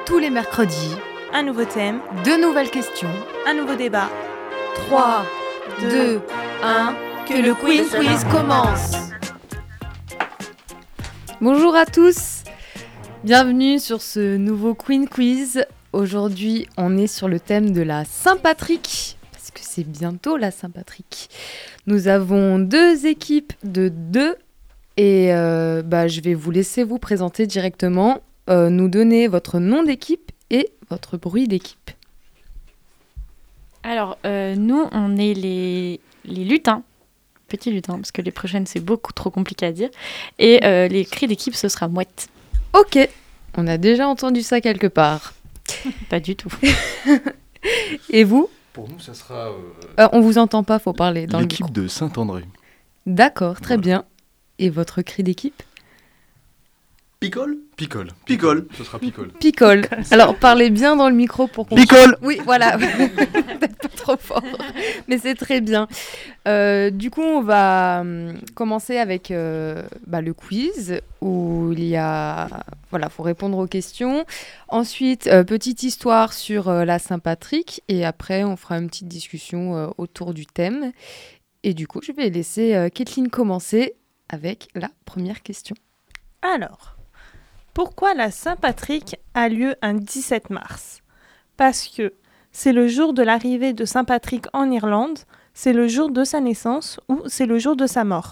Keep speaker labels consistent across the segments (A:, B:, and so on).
A: Tous les mercredis,
B: Un nouveau thème,
A: de nouvelles questions.
B: un nouveau débat.
A: 3, 2, 1, que le Queen Quiz commence. Bonjour à tous, bienvenue sur ce nouveau Queen Quiz. Aujourd'hui, on est sur le thème de la Saint-Patrick, parce que c'est bientôt la Saint-Patrick. Nous avons deux équipes de 2 et je vais vous laisser vous présenter directement, nous donner votre nom d'équipe et votre bruit d'équipe.
C: Alors, nous, on est les lutins, petits lutins, parce que les prochaines, c'est beaucoup trop compliqué à dire. Et les cris d'équipe, ce sera mouette.
A: Ok, on a déjà entendu ça quelque part.
C: Pas du tout.
A: Et vous ?
D: Pour nous, ça sera
A: On vous entend pas, faut parler dans le micro.
D: l'équipe de Saint-André.
A: D'accord, très
D: Voilà.
A: bien. Et votre cri d'équipe ?
D: Picole. Ce sera Picole.
A: Picole. Alors, parlez bien dans le micro pour qu'on...
D: Picole.
A: Oui, voilà. Peut-être pas trop fort, mais c'est très bien. Du coup, on va commencer avec le quiz où il y a... Voilà, faut répondre aux questions. Ensuite, petite histoire sur la Saint-Patrick. Et après, on fera une petite discussion autour du thème. Et du coup, je vais laisser Kathleen commencer avec la première question.
B: Alors, pourquoi la Saint-Patrick a lieu un 17 mars ? Parce que c'est le jour de l'arrivée de Saint-Patrick en Irlande, c'est le jour de sa naissance ou c'est le jour de sa mort.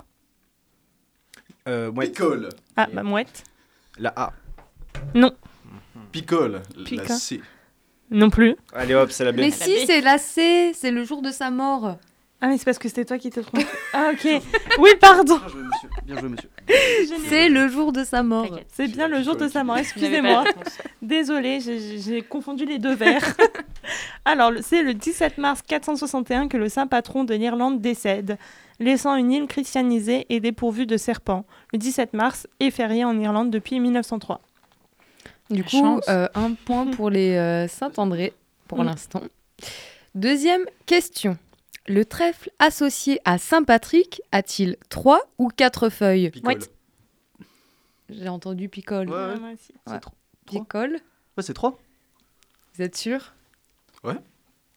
D: Picole.
B: Ah, mouette.
E: La A.
B: Non,
D: Picole.
B: Pica.
D: La C.
B: non plus.
E: Allez hop, c'est la B.
A: Mais si, c'est la C, c'est le jour de sa mort.
B: Ah, mais c'est parce que c'était toi qui t'es trompé. Ah, ok. Oui, pardon.
E: Bien joué, monsieur. Bien joué, monsieur.
A: C'est le jour de sa mort.
C: T'inquiète.
B: C'est bien le jour de sa mort,
C: Vous n'avez pas
B: excusez-moi.
C: la réponse.
B: Désolée, j'ai confondu les deux vers. Alors, c'est le 17 mars 461 que le saint patron de l'Irlande décède, laissant une île christianisée et dépourvue de serpents. Le 17 mars est férié en Irlande depuis 1903.
A: Du
C: La
A: coup,
C: chance.
A: un point pour les Saint-André pour l'instant. Deuxième question. Le trèfle associé à Saint-Patrick a-t-il 3 ou 4 feuilles ?
E: Picole.
B: Mouette.
A: J'ai entendu picole.
E: Ouais.
B: Moi aussi.
A: Ouais.
E: Trois.
A: Picole,
E: Ouais, c'est 3.
A: vous êtes sûr ?
D: Ouais.
A: Sûr ?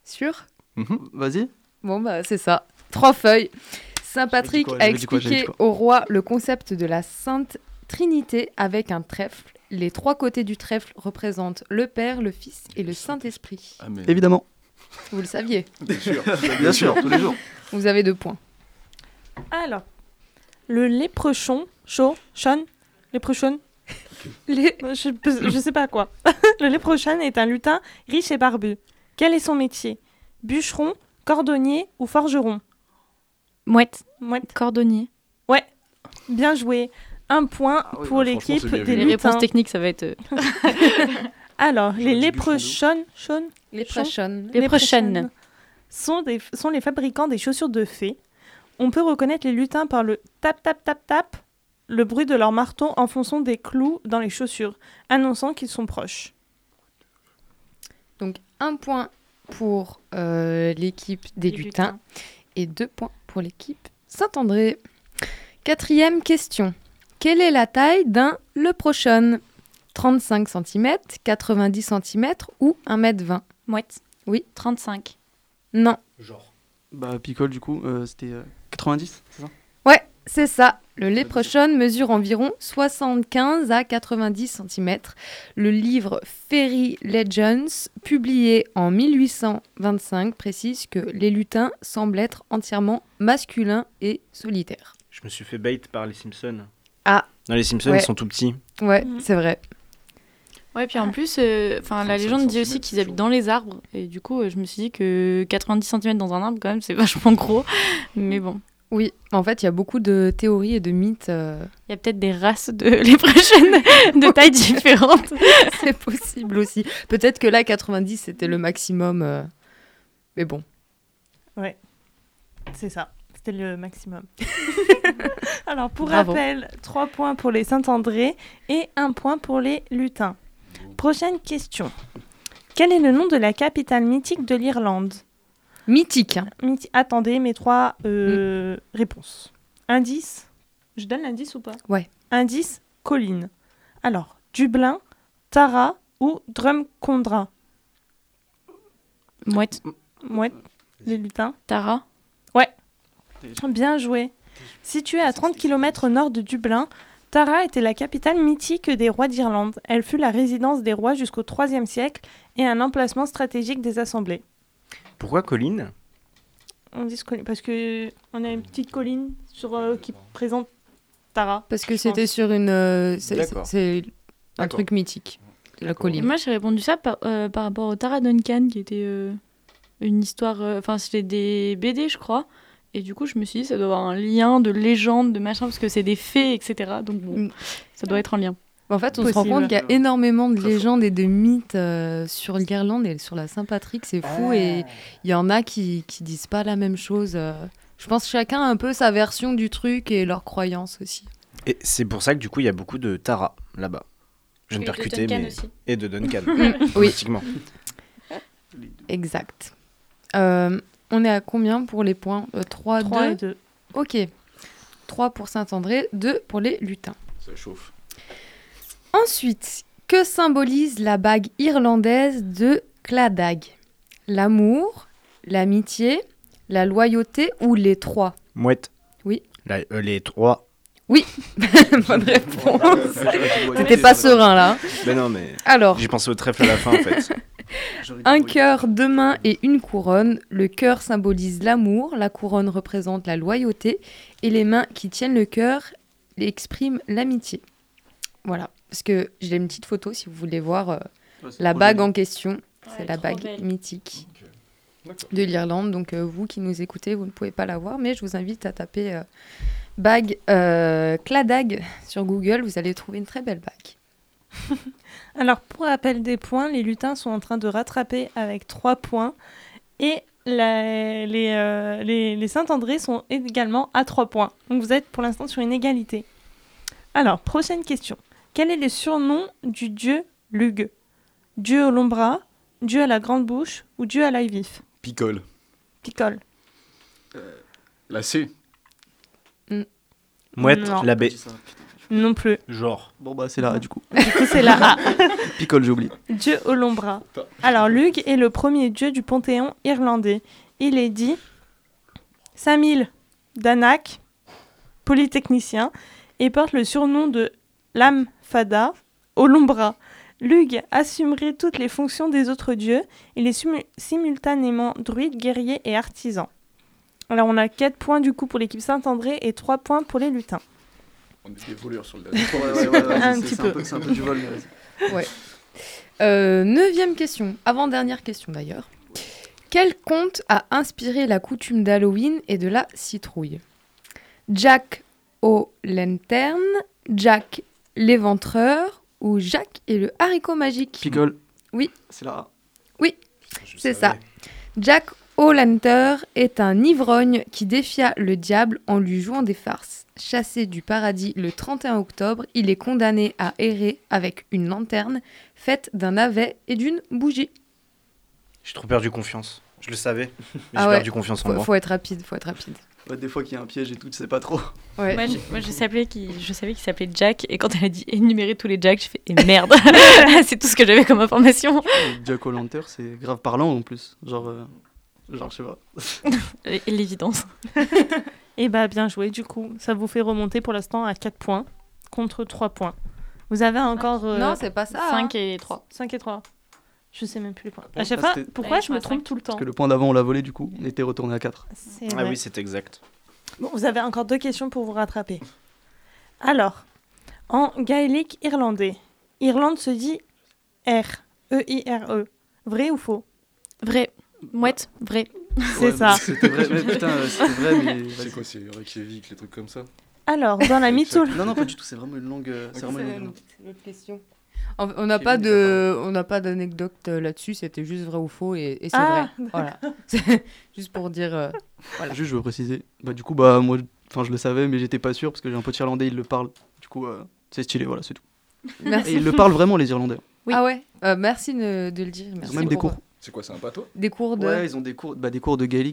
E: Vas-y.
A: Bon, c'est ça. 3 feuilles. Saint-Patrick
E: J'avais dit quoi,
A: a
E: j'avais dit quoi, j'avais
A: expliqué
E: dit
A: au roi le concept de la Sainte Trinité avec un trèfle. Les 3 côtés du trèfle représentent le Père, le Fils et le Saint-Esprit.
D: Ah, mais...
E: Évidemment.
A: Vous le saviez.
D: Bien sûr.
E: Bien sûr, tous les jours.
A: Vous avez 2 points.
B: Alors, le léprechaun, léprechaun, je sais pas quoi. Le léprechaun est un lutin riche et barbu. Quel est son métier ? Bûcheron, cordonnier ou forgeron ?
C: Mouette,
B: Mouette.
C: cordonnier.
B: Bien joué. Un point
D: Ah oui,
B: pour
D: bah,
B: l'équipe
D: franchement, c'est bien
B: des
D: vu.
C: Les
B: lutins.
C: réponses techniques, ça va être...
B: Alors, les
D: J'aurais dit
B: léprechauns
A: Les prochaines.
C: Les prochaines.
B: sont les fabricants des chaussures de fées. On peut reconnaître les lutins par le tap tap tap tap, le bruit de leur marteau enfonçant des clous dans les chaussures, annonçant qu'ils sont proches.
A: Donc 1 point pour l'équipe des lutins et 2 points pour l'équipe Saint-André. 4e question. Quelle est la taille d'un leprechaun ? 35 cm, 90 cm ou 1,20 m ?
C: Mouette.
A: Oui.
C: 35.
A: Non.
D: Genre.
E: Bah, Picole, du coup, c'était 90, c'est ça ?
A: Ouais, c'est ça. Le leprechaun mesure environ 75 à 90 cm. Le livre Fairy Legends, publié en 1825, précise que les lutins semblent être entièrement masculins et solitaires.
E: Je me suis fait bait par les Simpsons.
A: Ah.
E: Non, les Simpsons,
A: Ouais.
E: ils sont tout petits.
A: Ouais,
B: Mhm.
A: c'est vrai.
C: Ouais, puis en plus, la
D: 35
C: légende dit aussi
D: centimètres,
C: qu'ils
D: c'est
C: habitent
D: chaud.
C: dans les arbres. Et du coup, je me suis dit que 90 cm dans un arbre, quand même, c'est vachement gros. Mais bon,
A: Oui, en fait, il y a beaucoup de théories et de mythes.
C: il y a peut-être des races de léprechauns de tailles différentes.
A: C'est possible aussi. Peut-être que là, 90, c'était le maximum. Mais bon.
B: C'est ça, c'était le maximum. Alors, pour
A: Bravo.
B: rappel, 3 points pour les Saint-André et 1 point pour les lutins. Prochaine question. Quel est le nom de la capitale mythique de l'Irlande ?
A: Mythique. Hein.
B: Attendez mes 3 réponses. Indice. Je donne l'indice ou pas ?
A: Ouais.
B: Indice, colline. Alors, Dublin, Tara, ou Drumcondra?
C: Mouette.
B: Ouais, les lutins.
C: Tara.
B: Bien joué. Située à 30 km au nord de Dublin, Tara était la capitale mythique des rois d'Irlande. Elle fut la résidence des rois jusqu'au IIIe siècle et un emplacement stratégique des assemblées.
F: Pourquoi colline?
B: On dit colline parce que on a une petite colline qui présente Tara.
A: Parce que
B: je
A: c'était
B: pense.
A: sur une.
D: D'accord.
A: C'est un
D: D'accord.
A: truc mythique. La
D: D'accord.
A: colline.
C: Moi, j'ai répondu ça par rapport au Tara Duncan, qui était une histoire. Enfin, c'était des BD, je crois. Et du coup, je me suis dit, ça doit avoir un lien de légende, de machin, parce que c'est des fées, etc. Donc, bon, ça doit être en lien.
A: En fait, on se rend
B: Possible.
A: compte qu'il y a énormément de
D: Très fort.
A: légendes et de mythes sur l'Irlande et sur la Saint-Patrick. C'est fou. Et il y en a qui disent pas la même chose. Je pense que chacun a un peu sa version du truc et leurs croyances aussi.
F: Et c'est pour ça que du coup, il y a beaucoup de Tara là-bas. Je viens de percuter, mais... Et de Duncan.
A: Oui,
F: Automatiquement.
A: exact. On est à combien pour les points 3,
B: 3
A: 2
B: et 2.
A: Ok. 3 pour Saint-André, 2 pour les lutins.
D: Ça chauffe.
A: Ensuite, que symbolise la bague irlandaise de Cladag? L'amour, l'amitié, la loyauté ou les trois?
F: Mouette.
A: Oui.
F: Les trois.
A: Bonne réponse. T'étais pas serein là.
F: Ben non, mais
A: Alors,
F: j'ai pensé au trèfle à la fin en fait.
A: un cœur, deux mains et une couronne. Le cœur symbolise l'amour, la couronne représente la loyauté et les mains qui tiennent le cœur expriment l'amitié. Voilà, parce que j'ai une petite photo si vous voulez voir la bague en question. C'est la bague mythique
D: D'accord.
A: de l'Irlande. Donc vous qui nous écoutez, vous ne pouvez pas la voir, mais je vous invite à taper bague Cladag sur Google. Vous allez trouver une très belle bague.
B: Alors, pour rappel des points, les lutins sont en train de rattraper avec 3 points. Et les Saint-André sont également à 3 points. Donc, vous êtes pour l'instant sur une égalité. Alors, prochaine question. Quel est le surnom du dieu Lugh? Dieu au long bras, dieu à la grande bouche ou dieu à l'œil vif?
D: Picole.
B: Picole.
D: La C.
F: Mouette,
B: Non.
F: la baie.
B: Non plus.
F: Genre.
E: Bon bah c'est là du coup.
B: Du coup, c'est la A.
E: Picole, j'ai oublié.
B: Dieu au long bras. Alors, Lugh est le premier dieu du panthéon irlandais. Il est dit Samil Danak, polytechnicien, et porte le surnom de Lam Fada, au long bras. Lugh assumerait toutes les fonctions des autres dieux. Il est simultanément druide, guerrier et artisan. Alors, on a 4 points du coup pour l'équipe Saint-André et 3 points pour les lutins.
D: On est des voleurs sur le dernier.
B: Un petit peu.
E: C'est un peu du vol, mais vas-y.
A: Ouais. 9e question, avant-dernière question d'ailleurs. Quel conte a inspiré la coutume d'Halloween et de la citrouille? Jack O'Lantern, Jack l'Éventreur ou Jack et le haricot magique?
E: Picole.
A: Oui.
E: C'est là.
A: C'est ça. Jack O'Lantern est un ivrogne qui défia le diable en lui jouant des farces. Chassé du paradis le 31 octobre, il est condamné à errer avec une lanterne faite d'un navet et d'une bougie.
F: J'ai trop perdu confiance. Je le savais, mais
A: Ah
F: j'ai
A: ouais.
F: perdu confiance en moi.
A: Faut être rapide.
E: Ouais, des fois qu'il y a un piège et tout, tu sais pas trop.
A: Ouais.
C: Moi, je savais qu'il s'appelait Jack, et quand elle a dit énumérer tous les Jacks, j'ai fait et merde. C'est tout ce que j'avais comme information.
E: Et Jack O'Lantern, c'est grave parlant en plus. Genre, je sais pas.
C: Et l'évidence.
B: Et bah bien joué, du coup, ça vous fait remonter pour l'instant à 4 points contre 3 points. Vous avez encore
A: Non, c'est pas ça.
C: 5 et 3.
B: 5 et 3. Je sais même plus les points.
E: Bon,
B: À chaque
E: parce
B: fois,
E: que-
B: pourquoi
C: Ouais,
B: je me
C: je crois
B: trompe tout le temps?
E: Parce que le point d'avant, on l'a volé du coup. On était retourné à 4.
B: C'est
F: Ah
B: vrai.
F: oui, c'est exact.
B: Bon, vous avez encore 2 questions pour vous rattraper. Alors, en gaélique irlandais, Irlande se dit R, E-I-R-E. Vrai ou faux?
C: Vrai. Mouette, vrai.
B: C'est ça.
E: C'était vrai, mais putain, c'était vrai, mais.
D: C'est quoi, c'est Reykjavik, les trucs comme ça?
B: Alors, dans la mythologie...
E: Non, non, pas du tout, c'est vraiment une langue. C'est vraiment une langue.
A: C'est l'autre question. On n'a pas d'anecdote là-dessus, c'était juste vrai ou faux et c'est
B: Ah.
A: vrai. Voilà. C'est juste pour dire. Voilà.
E: Juste, je veux préciser. Bah, du coup, bah, moi, enfin, je le savais, mais j'étais pas sûr parce que j'ai un pote irlandais, il le parle. Du coup, c'est stylé, voilà, c'est tout. Et
A: Merci.
E: ils le parlent vraiment, les Irlandais.
C: Oui.
A: Ah ouais, merci de le dire.
E: Ils
A: Merci
E: ont même des
A: pour,
E: cours.
D: C'est quoi, c'est un pâteau?
A: Des cours de.
E: Ouais, ils ont des cours de gaélique, du coup.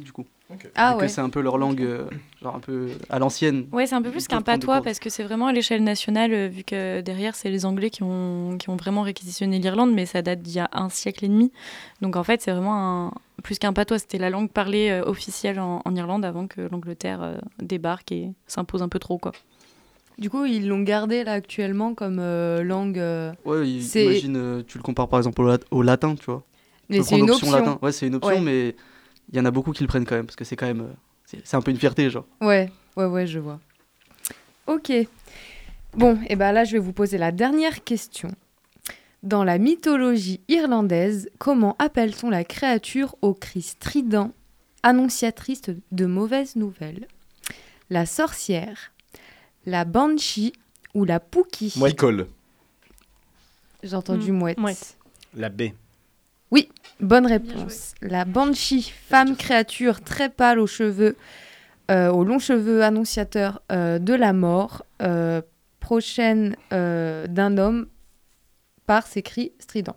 A: Ah
E: Vu
A: ouais.
E: que c'est un peu leur langue, genre un peu à l'ancienne.
C: Ouais, c'est un peu plus
E: Ils
C: qu'un
E: peuvent prendre de
C: patois
E: cours.
C: parce que c'est vraiment à l'échelle nationale, vu que derrière, c'est les Anglais qui ont vraiment réquisitionné l'Irlande, mais ça date d'il y a 1 siècle et demi. Donc en fait, c'est vraiment plus qu'un patois. C'était la langue parlée officielle en Irlande avant que l'Angleterre débarque et s'impose un peu trop, quoi.
A: Du coup, ils l'ont gardé là actuellement comme langue.
E: Ouais,
A: C'est-
E: imagine, tu le compares par exemple au latin, tu vois.
A: Mais
E: Tu peux
A: c'est
E: prendre
A: une
E: l'option
A: option.
E: latin. Ouais, c'est une option,
A: Ouais.
E: mais il y en a beaucoup qui le prennent quand même, parce que c'est quand même. C'est un peu une fierté, genre.
A: Ouais, je vois. Ok. Bon, et ben là, je vais vous poser la dernière question. Dans la mythologie irlandaise, comment appelle-t-on la créature au cri strident, annonciatrice de mauvaises nouvelles? La sorcière, la banshee ou la pookie?
D: Mouette.
A: J'ai entendu mouette.
B: Mouette.
F: La baie.
A: Bonne réponse. La banshee, femme créature très pâle aux longs cheveux annonciateurs de la mort, prochaine d'un homme par ses cris stridents.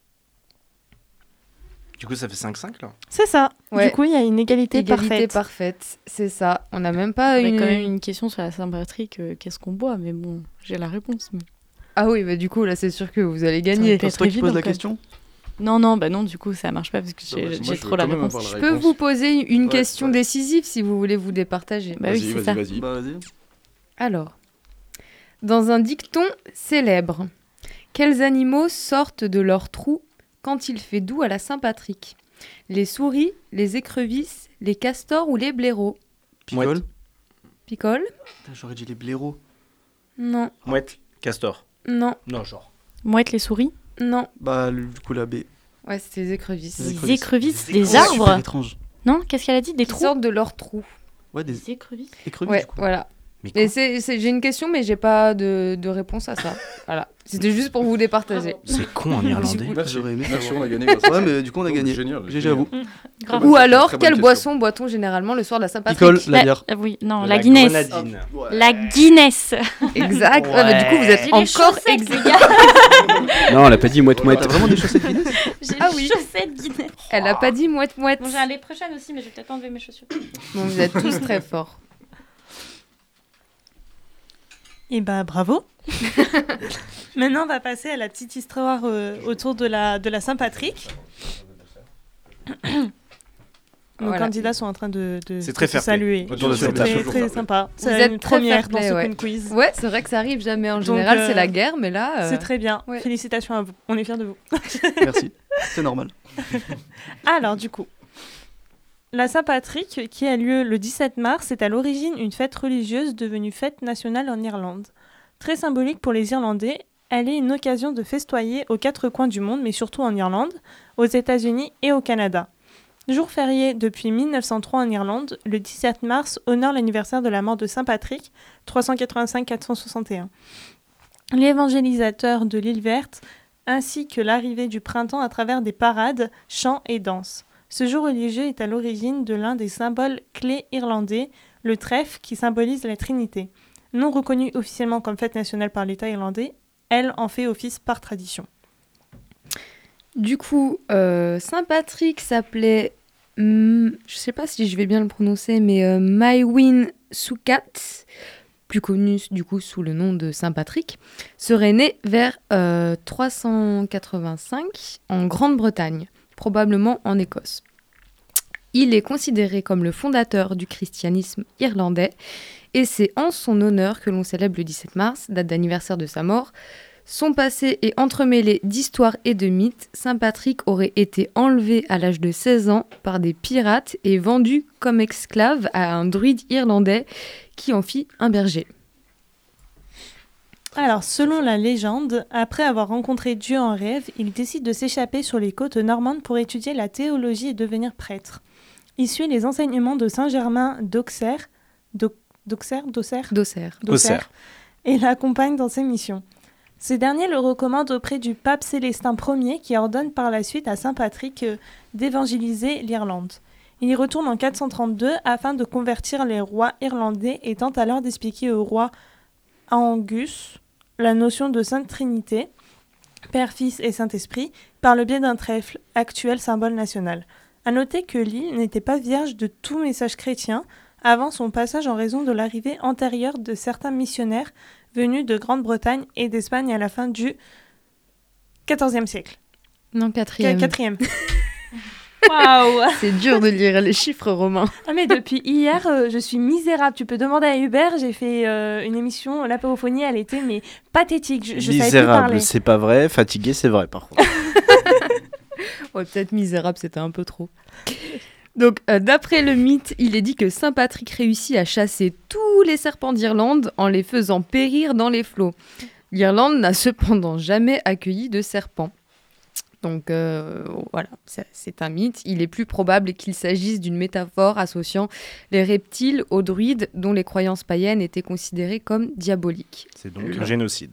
F: Du coup, ça fait 5-5 là.
B: C'est ça.
A: Ouais.
B: Du coup, il y a une égalité parfaite.
A: parfaite, c'est ça. On n'a même pas
C: Il y
A: une...
C: a quand même une question sur la Saint-Patrick, qu'est-ce qu'on boit? Mais bon, j'ai la réponse. Mais...
A: Ah oui, bah du coup, là, c'est sûr que vous allez gagner.
C: peut
E: C'est toi qui
C: évident,
E: poses la
C: quand même.
E: question.
C: Non, bah non, du coup, ça marche pas parce que
D: Dommage. Moi,
C: j'ai
D: je
C: trop
D: veux
C: la
D: quand même
C: réponse.
D: avoir la
A: Je peux
D: réponse.
A: vous poser une
E: Ouais,
A: question
E: ouais.
A: décisive si vous voulez vous départager.
C: Bah oui, c'est ça.
D: Vas-y.
E: Bah vas-y.
A: Alors, dans un dicton célèbre, quels animaux sortent de leur trou quand il fait doux à la Saint-Patrick? Les souris, les écrevisses, les castors ou les blaireaux?
E: Picole.
A: Picole?
E: Putain, j'aurais dit les blaireaux.
A: Non,
F: Mouette. Castor.
A: non,
F: Non, genre.
C: Mouette, les souris,
A: non.
E: Bah du coup la baie.
A: Ouais, c'était les écrevisses.
E: Les
C: les écrevisses, les
E: Super
C: arbres.
E: étrange.
C: Non, qu'est-ce qu'elle a dit? Des
A: Qui
C: trous?
A: sortent de leur trou.
E: Ouais, des
C: Des écrevisses.
E: écrevisses
A: Ouais,
E: du coup.
A: voilà.
F: Mais
A: Et
F: quoi
A: j'ai une question, mais j'ai pas de réponse à ça. Voilà. C'était juste pour vous départager.
F: C'est con en irlandais.
D: Merci.
E: J'aurais aimé
D: Merci,
E: savoir.
D: on a gagné. grâce à
E: Ouais,
D: ça.
E: mais du coup on a
D: Oh,
E: gagné.
D: Génial.
E: GG à vous.
C: Grave.
A: Ou
D: Très bonne
A: alors, quelle
D: question.
A: boisson boit-on généralement le soir de la Saint-Patrick?
E: Picole, la bière.
C: Oui, non,
F: De
C: la Guinness.
F: grenadine.
C: La Guinness.
A: Exact. Ouais, mais du coup, vous êtes
C: J'ai les
A: encore
C: chaussettes,
A: ex...
C: les gars.
G: Non, elle a pas dit mouette
E: T'as
G: mouette.
E: vraiment des chaussettes Guinness?
C: J'ai
A: Ah
C: les
A: oui.
C: chaussettes Guinness.
A: Elle a pas dit mouette.
C: Bon, j'ai un lait prochaine aussi, mais je vais peut-être enlever mes chaussures.
A: Bon, vous êtes tous très forts.
B: Et bah bravo. Maintenant, on va passer à la petite histoire autour de la Saint-Patrick. Nos
A: Voilà.
B: candidats sont en train de
F: C'est très
B: se
F: fair play.
B: saluer.
F: Autour de
B: C'est
F: cette
B: très,
F: table.
B: très sympa.
A: Vous
B: C'est
A: êtes
B: une
A: très
B: première
A: fair
B: dans
A: play,
B: ce
A: ouais.
B: Queen Quiz.
A: Ouais, c'est vrai que ça arrive jamais. En
B: Donc,
A: général, c'est la guerre, mais là...
B: C'est très bien.
A: ouais.
B: Félicitations à vous. On est fiers de vous.
E: Merci. C'est normal.
B: Alors, du coup, la Saint-Patrick, qui a lieu le 17 mars, est à l'origine une fête religieuse devenue fête nationale en Irlande. Très symbolique pour les Irlandais, elle est une occasion de festoyer aux 4 coins du monde, mais surtout en Irlande, aux États-Unis et au Canada. Jour férié depuis 1903 en Irlande, le 17 mars honore l'anniversaire de la mort de Saint Patrick, 385-461. L'évangélisateur de l'île verte, ainsi que l'arrivée du printemps à travers des parades, chants et danses. Ce jour religieux est à l'origine de l'un des symboles clés irlandais, le trèfle qui symbolise la Trinité. Non reconnue officiellement comme fête nationale par l'État irlandais, elle en fait office par tradition.
A: Du coup, Saint-Patrick s'appelait, je sais pas si je vais bien le prononcer, mais Maewyn Sucat, plus connu du coup sous le nom de Saint-Patrick, serait né vers 385 en Grande-Bretagne, probablement en Écosse. Il est considéré comme le fondateur du christianisme irlandais et c'est en son honneur que l'on célèbre le 17 mars, date d'anniversaire de sa mort. Son passé est entremêlé d'histoires et de mythes. Saint-Patrick aurait été enlevé à l'âge de 16 ans par des pirates et vendu comme esclave à un druide irlandais qui en fit un berger.
B: Alors, selon la légende, après avoir rencontré Dieu en rêve, il décide de s'échapper sur les côtes normandes pour étudier la théologie et devenir prêtre. Il suit les enseignements de Saint Germain d'Auxerre,
A: D'Auxerre.
B: et l'accompagne dans ses missions. Ce dernier le recommande auprès du pape Célestin Ier qui ordonne par la suite à Saint Patrick d'évangéliser l'Irlande. Il y retourne en 432 afin de convertir les rois irlandais et tente alors d'expliquer au roi Angus la notion de Sainte Trinité, Père, Fils et Saint-Esprit, par le biais d'un trèfle, actuel symbole national. À noter que l'île n'était pas vierge de tout message chrétien avant son passage en raison de l'arrivée antérieure de certains missionnaires venus de Grande-Bretagne et d'Espagne à la fin du XIVe siècle.
A: Non, 4e.
B: 4e.
C: Waouh.
A: C'est dur de lire les chiffres romains.
B: Ah mais depuis hier, je suis misérable. Tu peux demander à Hubert, j'ai fait une émission, l'apérophonie, elle était mais pathétique. Je savais plus
F: Misérable,
B: parler.
F: c'est pas vrai. Fatigué, c'est vrai, par contre.
A: Ouais, peut-être misérable, c'était un peu trop. Donc, d'après le mythe, il est dit que Saint Patrick réussit à chasser tous les serpents d'Irlande en les faisant périr dans les flots. L'Irlande n'a cependant jamais accueilli de serpents. Donc voilà, c'est un mythe. Il est plus probable qu'il s'agisse d'une métaphore associant les reptiles aux druides dont les croyances païennes étaient considérées comme diaboliques.
F: C'est donc un génocide.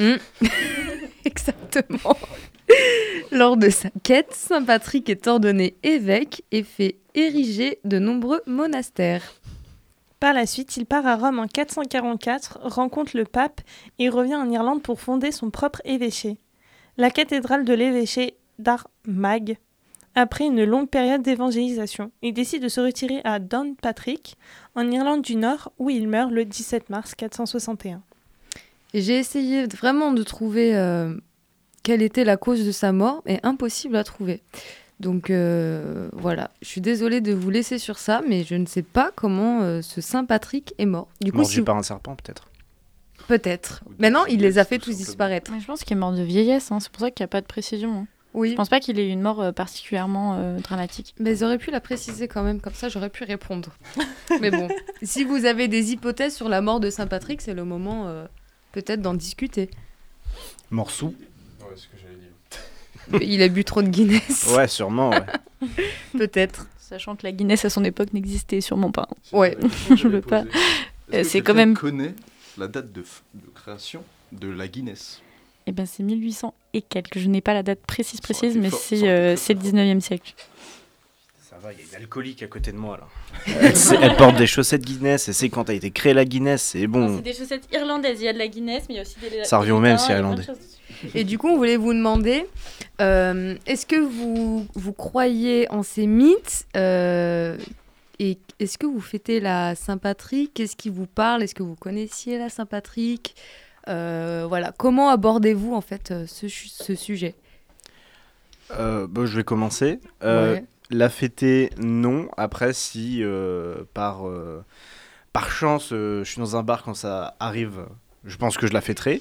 A: Exactement. Lors de sa quête, Saint Patrick est ordonné évêque et fait ériger de nombreux monastères.
B: Par la suite, il part à Rome en 444, rencontre le pape et revient en Irlande pour fonder son propre évêché. La cathédrale de l'évêché d'Armagh, après une longue période d'évangélisation. Il décide de se retirer à Downpatrick, en Irlande du Nord, où il meurt le 17 mars 461.
A: Et j'ai essayé vraiment de trouver quelle était la cause de sa mort, mais impossible à trouver. Donc voilà, je suis désolée de vous laisser sur ça, mais je ne sais pas comment ce Saint Patrick est mort. Du coup,
F: Mordu par un serpent, peut-être.
A: Peut-être.
D: Ou de
A: Maintenant, il les a
D: vieillesse,
A: fait
D: tout
A: tous
D: simplement.
A: disparaître.
C: Je pense qu'il est mort de vieillesse, hein. C'est pour ça qu'il n'y a pas de précision. Hein.
A: Oui,
C: Je pense pas qu'il ait eu une mort particulièrement dramatique.
A: mais ils auraient pu la préciser quand même, comme ça j'aurais pu répondre. Mais bon, si vous avez des hypothèses sur la mort de Saint Patrick, c'est le moment peut-être d'en discuter.
F: Morsou.
D: Ouais, c'est ce que j'allais dire.
A: Il a bu trop de Guinness,
F: Ouais, sûrement, ouais.
A: peut-être.
C: Sachant que la Guinness à son époque n'existait sûrement pas.
A: Ouais,
C: je veux pas. C'est quand
D: quelqu'un
C: même-
D: connaît la date de création de la Guinness.
C: Et ben c'est 1800 et quelques. Je n'ai pas la date précise,
D: Ça aurait été
C: mais
D: fort, ça aurait été
C: c'est le
D: très
C: 19e siècle.
F: Ça va, il y a une alcoolique à côté de moi, là. Elle porte des chaussettes Guinness, et c'est quand a été créée la Guinness, c'est bon.
C: C'est des chaussettes irlandaises. Il y a de la Guinness, mais il y a aussi des.
F: Ça revient au même, c'est irlandais.
A: et du coup on voulait vous demander, est-ce que vous croyez en ces mythes et est-ce que vous fêtez la Saint-Patrick? Qu'est-ce qui vous parle? Est-ce que vous connaissiez la Saint-Patrick? Voilà, comment abordez-vous en fait ce sujet?
F: Je vais commencer.
A: Ouais.
F: La fêter, non. Après, si par chance, je suis dans un bar quand ça arrive, je pense que je la fêterai.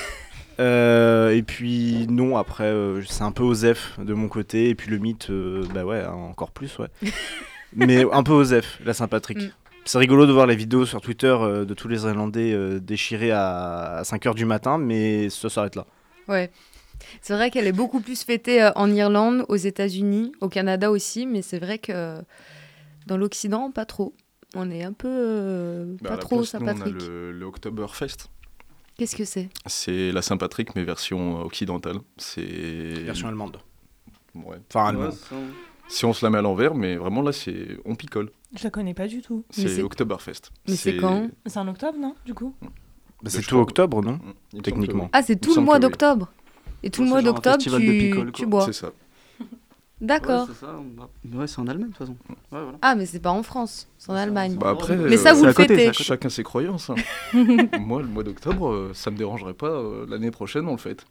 F: Et puis, non, après, c'est un peu osef de mon côté. Et puis le mythe, bah ouais, encore plus, ouais. Mais un peu osef, la Saint-Patrick.
A: Mm.
F: C'est rigolo de voir les vidéos sur Twitter de tous les Irlandais déchirés à 5h du matin, mais ça s'arrête là.
A: Ouais. C'est vrai qu'elle est beaucoup plus fêtée en Irlande, aux États-Unis, au Canada aussi, mais c'est vrai que dans l'Occident, pas trop. On est un peu
D: Bah, à
A: pas
D: la
A: trop
D: place, nous, on a
A: Saint-Patrick.
D: le Oktoberfest.
A: Qu'est-ce que c'est?
D: C'est la Saint-Patrick, mais version occidentale. C'est.
F: Version allemande.
D: Ouais.
F: Enfin, allemande.
D: Si on se la met à l'envers, mais vraiment là, on picole.
B: Je la connais pas du tout.
A: Mais c'est-
D: C'est Oktoberfest.
A: Mais c'est quand?
B: C'est en octobre, non, du coup?
F: Bah, c'est
D: Je
F: tout
D: crois-
F: octobre, non
D: Il me semble que
F: Techniquement.
D: oui.
A: Ah, c'est
D: Il me
A: tout le
D: semble
A: mois
D: que oui.
A: d'octobre. Et tout le
E: C'est
A: mois
E: genre un
A: d'octobre,
E: festival de picole,
A: tu
E: quoi.
A: bois.
D: C'est ça.
A: D'accord.
E: Ouais, c'est ça. Ouais, c'est en Allemagne, de toute façon. Ouais, voilà.
A: Ah, mais c'est pas en France, c'est en Allemagne.
D: Bah après,
A: Mais ça, vous
E: c'est
A: le
E: à côté,
A: fêtez.
E: c'est à côté.
D: Chacun ses croyances. hein. Moi, le mois d'octobre, ça me dérangerait pas. L'année prochaine, on le fête.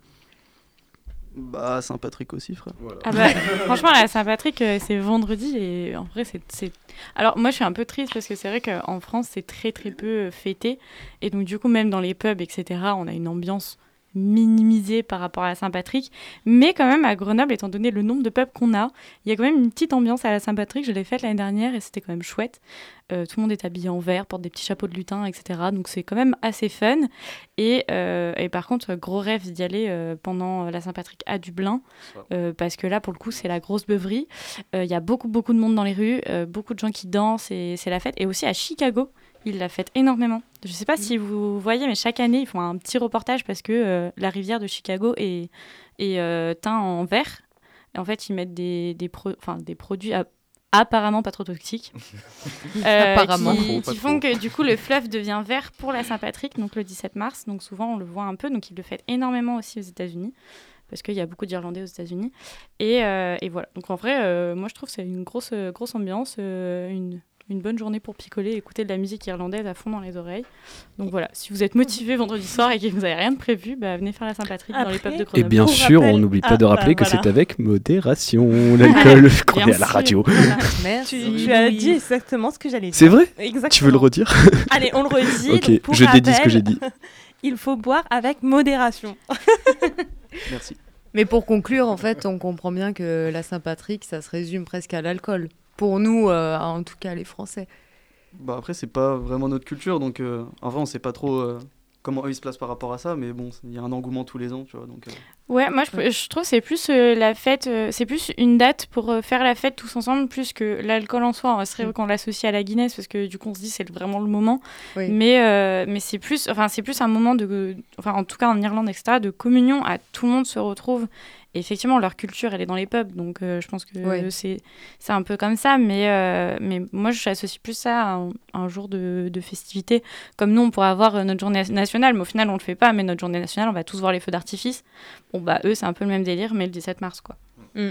E: Bah, Saint-Patrick aussi, frère.
D: Voilà.
C: Ah bah, franchement, la Saint-Patrick, c'est vendredi et en vrai, c'est... Alors, moi, je suis un peu triste parce que c'est vrai qu'en France, c'est très, très peu fêté. Et donc, du coup, même dans les pubs, etc., on a une ambiance minimisée par rapport à la Saint-Patrick. Mais quand même, à Grenoble, étant donné le nombre de pubs qu'on a, il y a quand même une petite ambiance à la Saint-Patrick. Je l'ai faite l'année dernière et c'était quand même chouette. Tout le monde est habillé en vert, porte des petits chapeaux de lutin, etc. Donc, c'est quand même assez fun. Et par contre, gros rêve d'y aller pendant la Saint-Patrick à Dublin, parce que là, pour le coup, c'est la grosse beuverie. Il y a beaucoup, beaucoup de monde dans les rues, beaucoup de gens qui dansent, et c'est la fête. Et aussi à Chicago, ils la fêtent énormément. Je ne sais pas si vous voyez, mais chaque année, ils font un petit reportage parce que la rivière de Chicago est teinte en vert. Et en fait, ils mettent des produits apparemment pas trop toxiques.
A: Apparemment.
D: Pas
C: Qui
D: trop.
C: font que du coup le fleuve devient vert pour la Saint-Patrick, donc le 17 mars. Donc souvent on le voit un peu, donc ils le fêtent énormément aussi aux États-Unis. parce qu'il y a beaucoup d'Irlandais aux États-Unis. Et voilà. Donc en vrai, moi je trouve que c'est une grosse ambiance, une bonne journée pour picoler, écouter de la musique irlandaise à fond dans les oreilles. Donc voilà, si vous êtes motivé vendredi soir et que vous n'avez rien de prévu, venez faire la Saint-Patrick dans les pubs de
G: Et
C: Grenoble.
G: bien
B: Pour
G: sûr,
B: rappel-
G: on n'oublie pas de rappeler que
B: voilà.
G: c'est avec modération, l'alcool, qu'on
C: Bien
G: est à la
C: sûr.
G: radio.
C: Voilà.
A: Merci.
B: Tu as dit exactement ce que j'allais dire.
G: C'est vrai?
B: Exactement.
G: Tu veux le redire?
B: Allez, on le redit.
G: Ok,
B: donc pour
G: je dédie ce que
B: rappel,
G: j'ai dit.
B: Il faut boire avec modération.
E: Merci.
A: Mais pour conclure, en fait, on comprend bien que la Saint-Patrick, ça se résume presque à l'alcool. Pour nous, en tout cas les Français.
E: Bah après, c'est pas vraiment notre culture, donc en vrai, on sait pas trop comment eux ils se placent par rapport à ça, mais bon, il y a un engouement tous les ans, tu vois. Donc,
C: Ouais, moi je trouve que c'est plus la fête, c'est plus une date pour faire la fête tous ensemble, plus que l'alcool en soi. C'est vrai qu'on l'associe à la Guinness parce que du coup on se dit c'est vraiment le moment.
A: Oui.
C: Mais c'est plus un moment en tout cas en Irlande, etc., de communion, à tout le monde se retrouve. Et effectivement, leur culture, elle est dans les pubs, donc je pense que
A: Ouais.
C: c'est un peu comme ça. Mais moi, j'associe plus ça à un jour de festivité. Comme nous, on pourrait avoir notre journée nationale, mais au final, on le fait pas. Mais notre journée nationale, on va tous voir les feux d'artifice. Bon, eux, c'est un peu le même délire, mais le 17 mars, quoi.
A: Mm.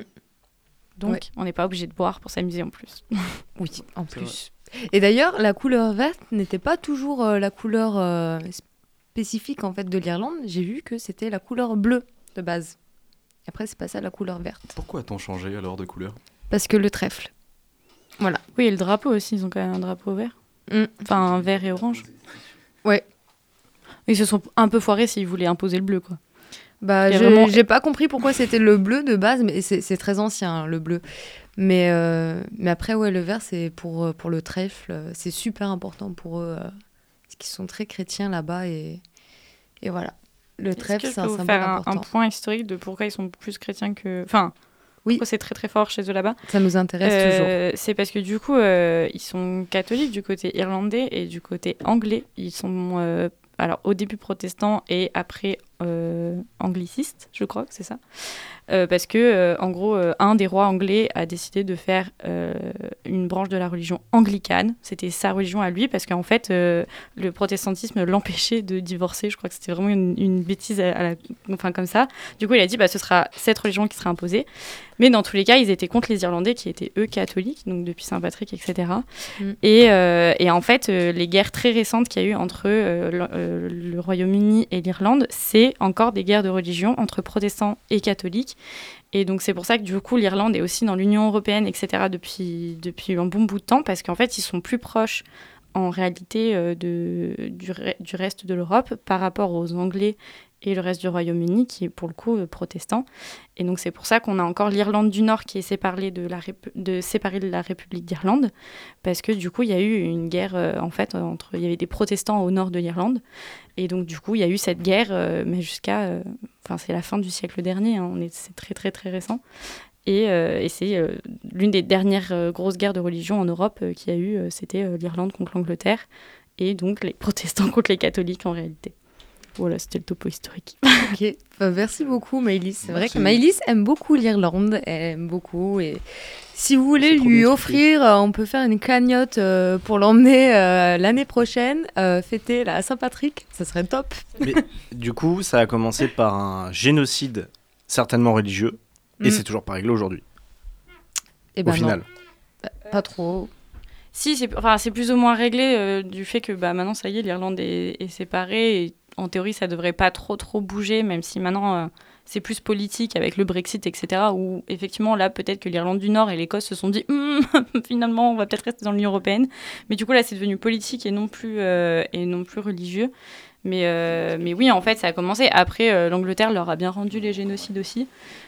C: Donc,
A: Ouais.
C: on n'est pas obligé de boire pour s'amuser en plus.
A: Oui, en
E: C'est
A: plus. Et d'ailleurs, la couleur verte n'était pas toujours la couleur spécifique en fait de l'Irlande. J'ai vu que c'était la couleur bleue de base. Après, c'est passé à la couleur verte.
D: Pourquoi a-t-on changé alors de couleur?
A: Parce que le trèfle. Voilà.
C: Oui, et le drapeau aussi, ils ont quand même un drapeau vert.
A: Mm.
C: Enfin, vert et orange.
A: Ouais.
C: Ils se sont un peu foirés s'ils voulaient imposer le bleu, quoi.
A: Bah,
C: Il y a vraiment-
A: j'ai pas compris pourquoi c'était le bleu de base, mais c'est très ancien, hein, le bleu. Mais après, ouais, le vert, c'est pour le trèfle. C'est super important pour eux, parce qu'ils sont très chrétiens là-bas. Et voilà. Le
C: Est-ce
A: trèfle,
C: que je
A: c'est
C: peux
A: un
C: vous
A: symbole
C: faire un
A: important.
C: point historique de pourquoi ils sont plus chrétiens que... Enfin,
A: Oui.
C: pourquoi c'est très très fort chez eux là-bas.
A: Ça nous intéresse toujours.
C: C'est parce que du coup, ils sont catholiques du côté irlandais et du côté anglais. Ils sont alors au début protestants et après anglicistes, je crois que c'est ça. Parce que, en gros, un des rois anglais a décidé de faire une branche de la religion anglicane. C'était sa religion à lui, parce qu'en fait, le protestantisme l'empêchait de divorcer. Je crois que c'était vraiment une bêtise enfin, comme ça. Du coup, il a dit, ce sera cette religion qui sera imposée. Mais dans tous les cas, ils étaient contre les Irlandais, qui étaient, eux, catholiques, donc depuis Saint-Patrick, etc.
A: Mm.
C: Et en fait, les guerres très récentes qu'il y a eu entre le Royaume-Uni et l'Irlande, c'est encore des guerres de religion entre protestants et catholiques. Et donc, c'est pour ça que du coup, l'Irlande est aussi dans l'Union européenne, etc., depuis un bon bout de temps, parce qu'en fait, ils sont plus proches, en réalité, du reste de l'Europe par rapport aux Anglais et le reste du Royaume-Uni, qui est pour le coup protestant. Et donc, c'est pour ça qu'on a encore l'Irlande du Nord qui est séparée de la République d'Irlande, parce que du coup, il y a eu une guerre, en fait, il y avait des protestants au nord de l'Irlande. Et donc, du coup, il y a eu cette guerre, mais jusqu'à... c'est la fin du siècle dernier, hein, c'est très, très, très récent. Et c'est l'une des dernières grosses guerres de religion en Europe qu'il y a eu, c'était l'Irlande contre l'Angleterre, et donc les protestants contre les catholiques en réalité. Voilà, c'était le topo historique.
A: Ok, merci beaucoup Maëlys. C'est vrai
D: Merci.
A: que Maëlys aime beaucoup l'Irlande, elle aime beaucoup. Et si vous voulez
E: C'est trop
A: lui
E: bien
A: offrir, on peut faire une cagnotte pour l'emmener l'année prochaine, fêter la Saint-Patrick, ça serait top.
F: Mais du coup, ça a commencé par un génocide certainement religieux, et c'est toujours pas réglé aujourd'hui,
A: Et
F: au
A: ben
F: final.
A: non, pas trop.
C: Si, c'est plus ou moins réglé du fait que maintenant, ça y est, l'Irlande est séparée. Et en théorie, ça devrait pas trop bouger, même si maintenant, c'est plus politique avec le Brexit, etc. Où effectivement, là, peut-être que l'Irlande du Nord et l'Écosse se sont dit finalement, on va peut-être rester dans l'Union européenne. Mais du coup, là, c'est devenu politique et non plus religieux. Mais oui, en fait, ça a commencé. Après, l'Angleterre leur a bien rendu les génocides aussi.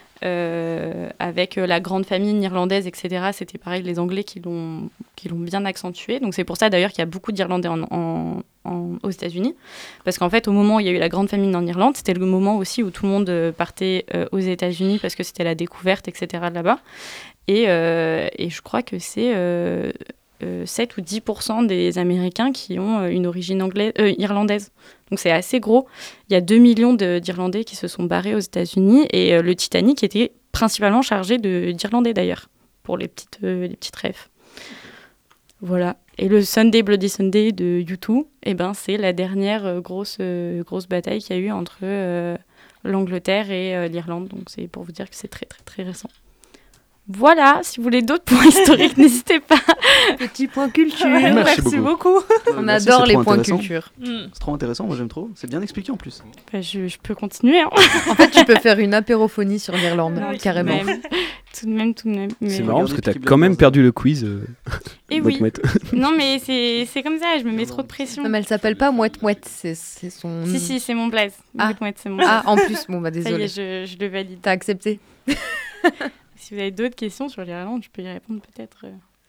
C: Avec la grande famine irlandaise, etc. C'était pareil, les Anglais qui l'ont bien accentué. Donc c'est pour ça d'ailleurs qu'il y a beaucoup d'Irlandais aux États-Unis. Parce qu'en fait, au moment où il y a eu la grande famine en Irlande, c'était le moment aussi où tout le monde partait aux États-Unis parce que c'était la découverte, etc. de là-bas. Et je crois que c'est 7 ou 10% des Américains qui ont une origine irlandaise. Donc c'est assez gros. Il y a 2 millions d'Irlandais qui se sont barrés aux États-Unis et le Titanic était principalement chargé d'Irlandais d'ailleurs, pour les petites refs. Voilà. Et le Sunday Bloody Sunday de U2, c'est la dernière grosse bataille qu'il y a eu entre l'Angleterre et l'Irlande. Donc c'est pour vous dire que c'est très très très récent. Voilà, si vous voulez d'autres points historiques, n'hésitez pas.
A: Petit point culture.
D: Merci
B: Merci
D: beaucoup.
B: beaucoup.
A: On
E: Merci,
A: adore
E: c'est
A: les
E: trop
A: points
E: intéressant.
A: culture.
E: C'est trop intéressant, moi j'aime trop. C'est bien expliqué en plus.
C: Bah, je peux continuer. Hein.
A: En fait, tu peux faire une apérophonie sur l'Irlande, carrément.
C: Tout de même. Mais...
G: C'est marrant parce que
E: Regardez
G: t'as
E: l'équipe
G: quand même
E: Black
G: perdu le quiz.
C: Et oui.
G: Mouette.
C: Non, mais c'est comme ça, je me mets trop de pression.
A: Non, mais elle s'appelle pas Mouette Mouette, c'est son...
C: Si, c'est mon blaze.
A: Ah.
C: Mouette, c'est mon blaze.
A: Ah, en plus, bon bah
C: Ça y
A: désolé.
C: est, je le valide.
A: T'as accepté.
C: Si vous avez d'autres questions sur l'Irlande, je peux y répondre peut-être.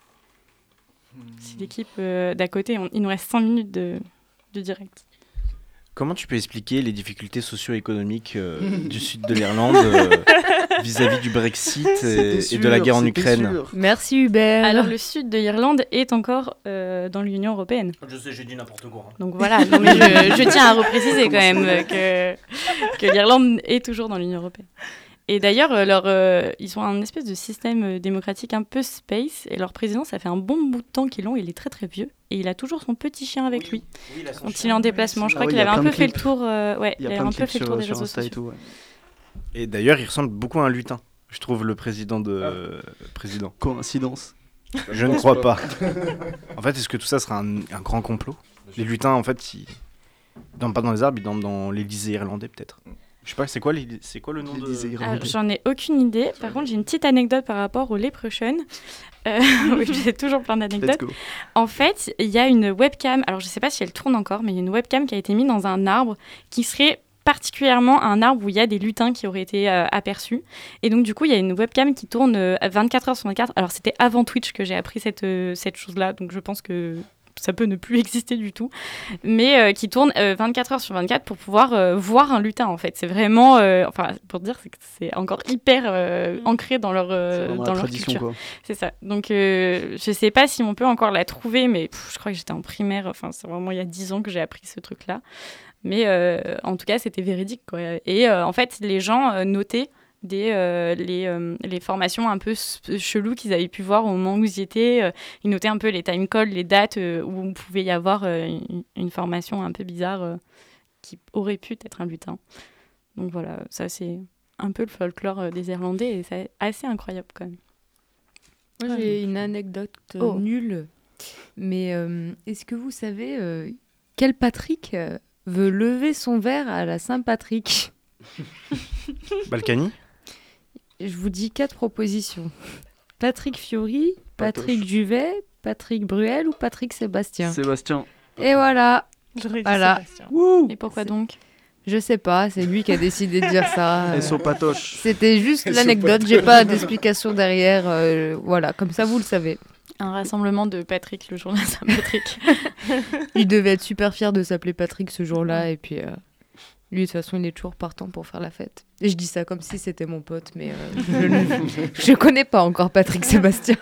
C: Si l'équipe d'à côté, il nous reste 5 minutes de direct.
F: Comment tu peux expliquer les difficultés socio-économiques du sud de l'Irlande vis-à-vis du Brexit et de la guerre en Ukraine?
A: Merci Hubert.
C: Alors, le sud de l'Irlande est encore dans l'Union européenne.
F: Je sais, j'ai dit n'importe quoi.
C: Donc voilà, non, mais je tiens à repréciser quand même que l'Irlande est toujours dans l'Union européenne. Et d'ailleurs, ils ont un espèce de système démocratique un peu space, et leur président, ça fait un bon bout de temps qu'ils l'ont, il est très très vieux, et il a toujours son petit chien avec lui quand il est en déplacement. Je crois qu'il avait un peu fait le tour,
E: Il y a plein de clips
C: des
E: sur
C: réseaux
E: Insta et
C: sociaux.
E: tout. Ouais.
F: Et d'ailleurs, il ressemble beaucoup à un lutin. Je trouve le président président.
E: Coïncidence.
F: Je ne crois pas. En fait, est-ce que tout ça sera un grand complot? Les lutins, en fait, ils dorment pas dans les arbres, ils dorment dans l'Élysée irlandais, peut-être. Je sais pas, c'est quoi le nom de...
E: L'Élysée
C: Ah,
E: irlandais.
C: j'en ai aucune idée. Par contre, j'ai une petite anecdote par rapport au Leprechaun. Oui, j'ai toujours plein
E: Let's
C: d'anecdotes.
E: go.
C: En fait, il y a une webcam, alors je sais pas si elle tourne encore, mais il y a une webcam qui a été mise dans un arbre qui serait particulièrement un arbre où il y a des lutins qui auraient été aperçus. Et donc, du coup, il y a une webcam qui tourne 24 heures sur 24. Alors, c'était avant Twitch que j'ai appris cette chose-là, donc je pense que ça peut ne plus exister du tout, mais qui tourne 24 heures sur 24 pour pouvoir voir un lutin, en fait. C'est vraiment, enfin, pour dire, c'est encore hyper ancré dans leur,
E: C'est vraiment
C: dans
E: la
C: leur
E: tradition,
C: culture.
E: quoi.
C: C'est ça. Donc, je sais pas si on peut encore la trouver, mais je crois que j'étais en primaire. Enfin, c'est vraiment il y a 10 ans que j'ai appris ce truc-là. Mais en tout cas, c'était véridique, quoi. Et en fait, les gens notaient les formations un peu cheloues qu'ils avaient pu voir au moment où ils y étaient. Ils notaient un peu les time codes, les dates où il pouvait y avoir une formation un peu bizarre qui aurait pu être un lutin. Donc voilà, ça c'est un peu le folklore des Irlandais et c'est assez incroyable quand même.
A: Moi, j'ai une anecdote nulle. Mais est-ce que vous savez quel Patrick veut lever son verre à la Saint-Patrick?
F: Balkany?
A: Je vous dis 4 propositions. Patrick Fiori, Patrick Juvet, Patrick Bruel ou Patrick Sébastien.
E: Sébastien.
A: Et voilà.
B: J'aurais dit
A: Voilà.
B: Sébastien.
C: Et pourquoi donc?
A: Je sais pas, c'est lui qui a décidé de dire ça.
E: SO Patoche.
A: C'était juste l'anecdote, j'ai pas d'explication derrière. Voilà, comme ça vous le savez.
C: Un rassemblement de Patrick le jour de Saint-Patrick.
A: Il devait être super fier de s'appeler Patrick ce jour-là et puis lui de toute façon il est toujours partant pour faire la fête. Et je dis ça comme si c'était mon pote, mais je connais pas encore Patrick Sébastien.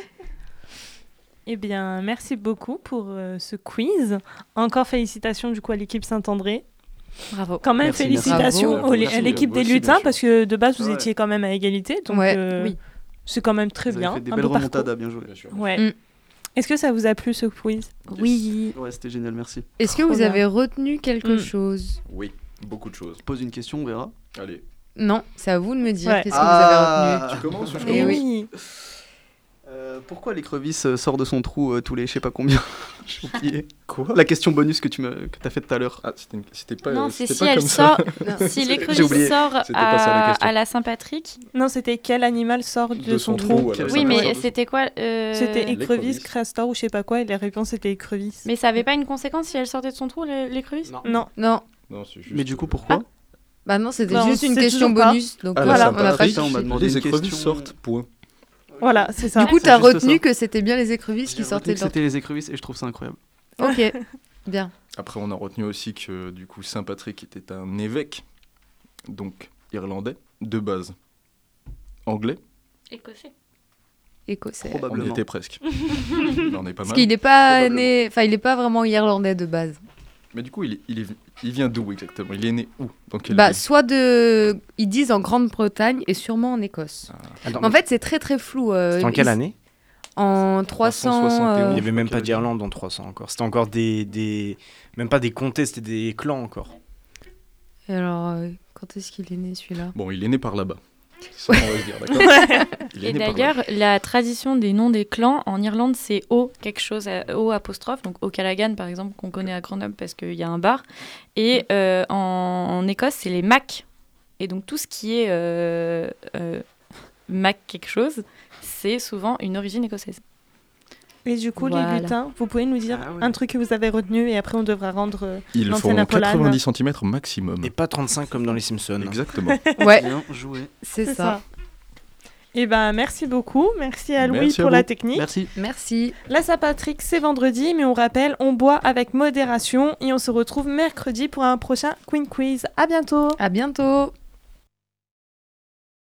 B: Eh bien, merci beaucoup pour ce quiz. Encore félicitations du coup à l'équipe Saint-André.
C: Bravo.
B: Quand même
E: Merci,
B: félicitations
A: bravo.
B: à
E: Merci,
B: l'équipe
E: moi
B: des
E: aussi,
B: lutins
E: bien sûr.
B: parce que de base vous
E: Ouais.
B: étiez quand même à égalité. Donc
A: Ouais,
C: oui.
B: c'est quand même très
E: Vous
B: bien.
E: avez fait des
B: un
E: belles
B: beau
E: remontadas,
B: parcours.
E: bien joué.
B: Ouais.
A: Mm.
B: Est-ce que ça vous a plu ce quiz?
C: Oui.
E: Ouais, c'était génial, merci.
A: Est-ce que
B: Trop
A: vous
B: bien.
A: avez retenu quelque
B: Mm.
A: chose?
D: Oui, beaucoup de choses.
E: Pose une question, on verra.
D: Allez.
A: Non, c'est à vous de me dire
B: Ouais.
A: qu'est-ce que vous avez retenu.
D: Tu commences ou je
A: Eh
D: commence
A: oui.
E: Pourquoi l'écrevisse sort de son trou tous les je sais pas combien? J'ai oublié.
D: Quoi?
E: La question bonus que t'as faite tout à l'heure.
D: Ah, c'était pas,
C: Non, c'est
D: c'était
C: si
D: pas
C: elle
D: comme ça.
C: sort, si
E: J'ai
C: l'écrevisse
E: oublié.
C: sort
D: C'était pas ça, la question.
C: à la Saint-Patrick.
B: Non, c'était quel animal sort de son trou?
D: à la
C: Oui,
D: Saint-Patrick.
C: mais c'était quoi
B: C'était écrevisse,
D: l'écrevisse.
B: castor ou je sais pas quoi et la réponse était écrevisse.
C: Mais ça avait pas une conséquence si elle sortait de son trou, l'écrevisse?
F: Non.
B: Non.
A: Non,
D: Non, c'est juste.
E: Mais du coup, pourquoi?
A: bah non, c'était
B: Non,
A: juste une
B: c'est
A: question
B: toujours pas.
A: bonus. Donc
D: Ah,
B: Voilà.
D: la
A: on a pas
D: Saint-Patrick,
E: on m'a demandé
D: les
E: une
D: écrevisses
E: question.
D: sortent, point.
B: Voilà, c'est ça.
A: Du coup,
E: c'est
A: t'as
E: juste
A: retenu
E: ça.
A: que c'était bien les écrevisses qui
E: J'ai
A: sortaient
E: retenu
A: de
E: que
A: leur...
E: c'était les écrevisses et je trouve ça incroyable.
A: Ok, bien.
D: Après, on a retenu aussi que du coup, Saint-Patrick était un évêque, donc irlandais, de base. Anglais,
C: Écossais.
A: Écossais.
D: on y
E: Probablement.
D: était presque. Là, on est pas
A: Parce
D: mal.
A: qu'il n'est pas
E: Probablement.
A: né... Enfin, il n'est pas vraiment irlandais de base.
D: Mais du coup, il vient d'où exactement? Il est né où? Dans quelle
A: Bah,
D: ville?
A: soit de... Ils disent en Grande-Bretagne et sûrement en Écosse.
F: Attends,
A: En fait, c'est très très flou.
F: c'était en quelle année?
A: En 300...
D: 371.
F: Il n'y avait même pas
D: quelle
F: d'Irlande en 300 encore. C'était encore même pas des comtés, c'était des clans encore.
A: Et alors, quand est-ce qu'il est né celui-là?
D: Bon, il est né par là-bas. Ça, on va se dire, d'accord. Il est
C: Et
D: né par
C: d'ailleurs,
D: là-bas.
C: la tradition des noms des clans en Irlande, c'est O quelque chose, O apostrophe, donc O'Callaghan par exemple, qu'on connaît à Grenoble parce qu'il y a un bar. Et en Écosse, c'est les Mac. Et donc tout ce qui est Mac quelque chose, c'est souvent une origine écossaise.
B: Et du coup,
C: Voilà.
B: les lutins, vous pouvez nous dire
F: Ah ouais.
B: un truc que vous avez retenu et après on devra rendre
D: Ils
B: l'antenne
D: font
B: à Paulane.
D: 90 cm maximum.
F: Et pas 35 comme dans les Simpsons.
D: Exactement.
A: Ouais,
E: Bien joué.
A: c'est ça.
B: Et ben merci beaucoup. Merci à Louis
D: Merci à
B: pour la
D: vous.
B: technique.
E: Merci.
A: Merci.
B: La Saint-Patrick, c'est vendredi, mais on rappelle, on boit avec modération et on se retrouve mercredi pour un prochain Queen Quiz. À bientôt.
A: À bientôt.